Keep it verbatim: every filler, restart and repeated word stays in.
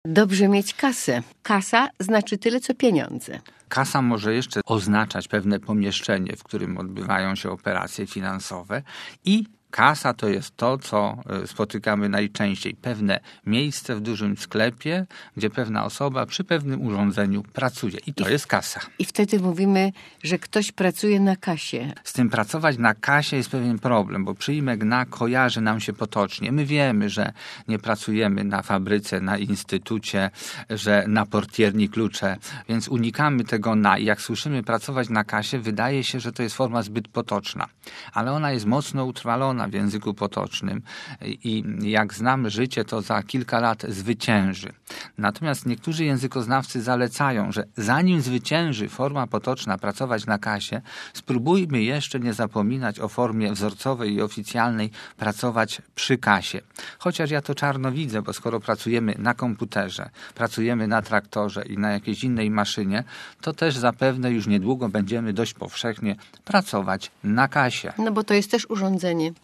Dobrze mieć kasę. Kasa znaczy tyle, co pieniądze. Kasa może jeszcze oznaczać pewne pomieszczenie, w którym odbywają się operacje finansowe i kasa to jest to, co spotykamy najczęściej. Pewne miejsce w dużym sklepie, gdzie pewna osoba przy pewnym urządzeniu pracuje. I to I, jest kasa. I wtedy mówimy, że ktoś pracuje na kasie. Z tym pracować na kasie jest pewien problem, bo przyjmek na kojarzy nam się potocznie. My wiemy, że nie pracujemy na fabryce, na instytucie, że na portierni klucze, więc unikamy tego na. I jak słyszymy pracować na kasie, wydaje się, że to jest forma zbyt potoczna. Ale ona jest mocno utrwalona w języku potocznym i jak znamy życie, to za kilka lat zwycięży. Natomiast niektórzy językoznawcy zalecają, że zanim zwycięży forma potoczna pracować na kasie, spróbujmy jeszcze nie zapominać o formie wzorcowej i oficjalnej pracować przy kasie. Chociaż ja to czarno widzę, bo skoro pracujemy na komputerze, pracujemy na traktorze i na jakiejś innej maszynie, to też zapewne już niedługo będziemy dość powszechnie pracować na kasie. No bo to jest też urządzenie.